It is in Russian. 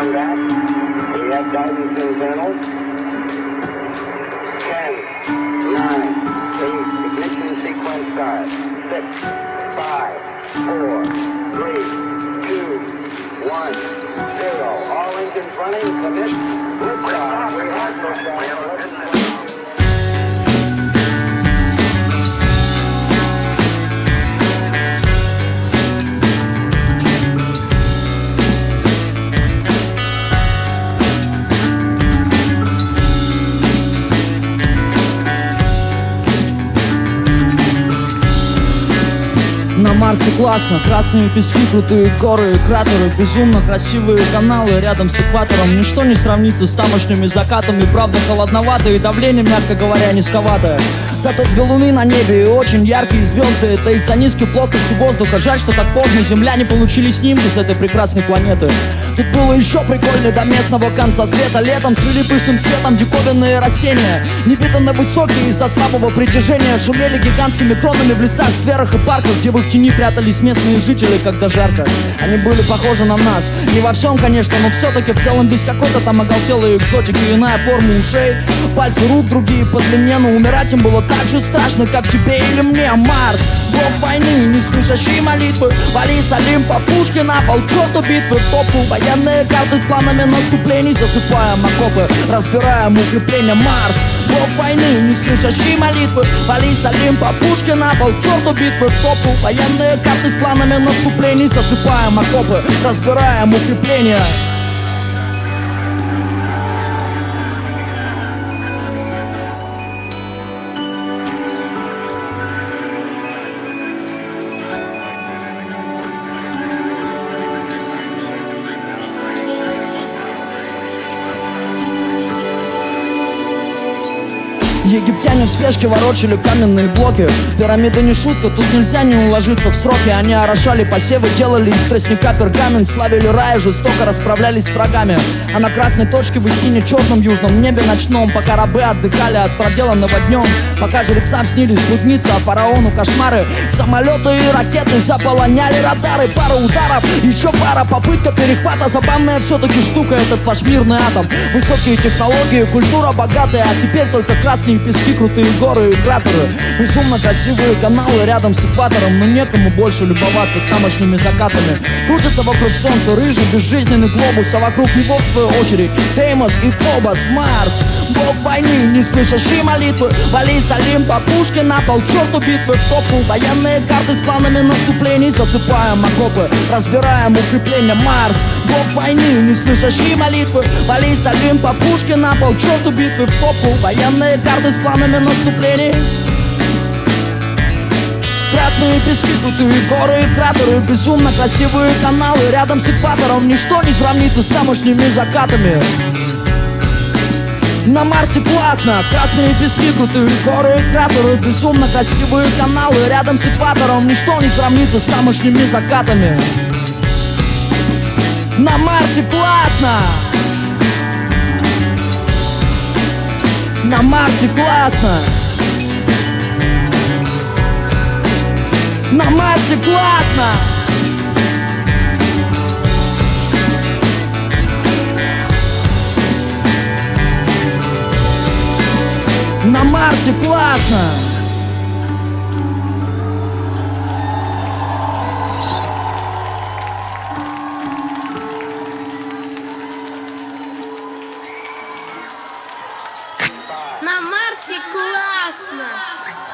back. We have guidance internals. 10, 9, 8, ignition sequence start. 6, 5, 4, 3, 2, 1, 0. All engines running, commit, liftoff. We have liftoff. На Марсе классно, красные пески, крутые горы и кратеры, безумно красивые каналы рядом с экватором. Ничто не сравнится с тамошними закатами, правда холодновато и давление, мягко говоря, низковатое. Зато две луны на небе и очень яркие звезды. Это из-за низкой плотности воздуха. Жаль, что так поздно земляне получили снимки с этой прекрасной планеты. Тут было еще прикольнее до местного конца света. Летом цвели пышным цветом диковинные растения, невиданно высокие из-за слабого притяжения. Шумели гигантскими кронами в лесах, скверах и парках, где в их тени прятались местные жители, когда жарко. Они были похожи на нас, не во всем, конечно, но все-таки в целом без какой-то там оголтелой экзотики. Иная форма ушей, пальцы рук другие по длине, но умирать им было так же страшно, как тебе или мне. Марс, бог войны, не слышащий молитвы, вали с Олимпа пушки на пол, черту битвы. Топу военные карты с планами наступлений, засыпаем окопы, разбираем укрепления. Марс, бог войны, не слышащий молитвы, вали с Олимпа пушки на пол, черту битвы. Топу военные карты с планами наступлений, засыпаем окопы, разбираем укрепления. Египтяне в спешке ворочали каменные блоки. Пирамида не шутка, тут нельзя не уложиться в сроки. Они орошали посевы, делали из тростника пергамент, славили рай, жестоко расправлялись с врагами. А на красной точке в сине-черном южном небе ночном, пока рабы отдыхали от проделанного днем, пока жрецам снились блудницы, а фараону кошмары, самолеты и ракеты заполоняли радары. Пару ударов, еще пара попытка перехвата. Забавная все-таки штука этот ваш мирный атом. Высокие технологии, культура богатая, а теперь только красные пески, крутые горы и кратеры. Безумно красивые каналы рядом с экватором, но некому больше любоваться тамошними закатами. Крутится вокруг солнца рыжий безжизненный глобус, а вокруг него в свою очередь Деймос и Фобос. Марс, бог войны, не слышащий молитвы, вали с Олимпа пушки на пол, черту битвы. В топу военные карты с планами наступлений, засыпаем окопы, разбираем укрепления. Марс, бог войны, не слышащий молитвы, вали с Олимпа пушки на пол, черту битвы. В топу военные карты с планами наступлений. Красные пески, крутые горы и кратеры, безумно красивые каналы рядом с экватором. Ничто не сравнится с тамошними закатами. На Марсе классно, красные пески, крутые горы и кратеры, безумно красивые каналы рядом с экватором. Ничто не сравнится с тамошними закатами. На Марсе классно. На Марсе классно. На Марсе классно. На Марсе классно. На Марсе классно!